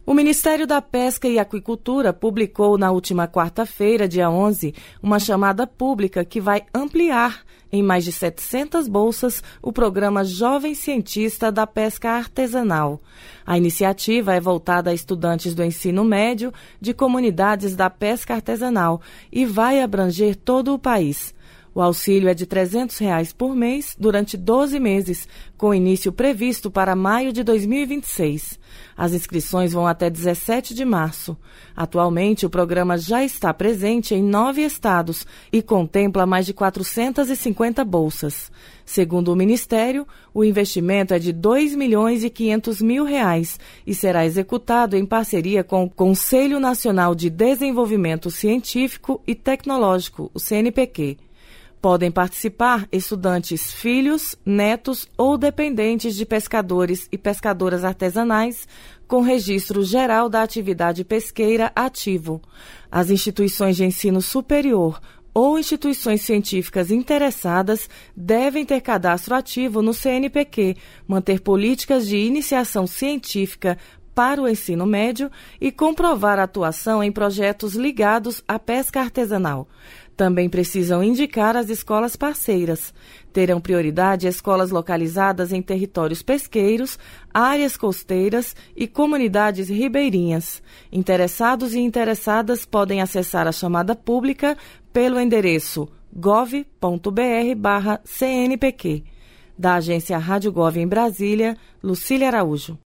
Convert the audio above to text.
O Ministério da Pesca e Aquicultura publicou na última quarta-feira, dia 11, uma chamada pública que vai ampliar em mais de 700 bolsas o programa Jovem Cientista da Pesca Artesanal. A iniciativa é voltada a estudantes do ensino médio de comunidades da pesca artesanal e vai abranger todo o país. O auxílio é de R$ 300 por mês durante 12 meses, com início previsto para maio de 2026. As inscrições vão até 17 de março. Atualmente, o programa já está presente em 9 estados e contempla mais de 450 bolsas. Segundo o Ministério, o investimento é de R$ 2.500.000 e será executado em parceria com o Conselho Nacional de Desenvolvimento Científico e Tecnológico, o CNPq. Podem participar estudantes filhos, netos ou dependentes de pescadores e pescadoras artesanais com registro geral da atividade pesqueira ativo. As instituições de ensino superior ou instituições científicas interessadas devem ter cadastro ativo no CNPq, manter políticas de iniciação científica para o ensino médio e comprovar a atuação em projetos ligados à pesca artesanal. Também precisam indicar as escolas parceiras. Terão prioridade escolas localizadas em territórios pesqueiros, áreas costeiras e comunidades ribeirinhas. Interessados e interessadas podem acessar a chamada pública pelo endereço gov.br/CNPq. Da agência Rádio Gov em Brasília, Lucília Araújo.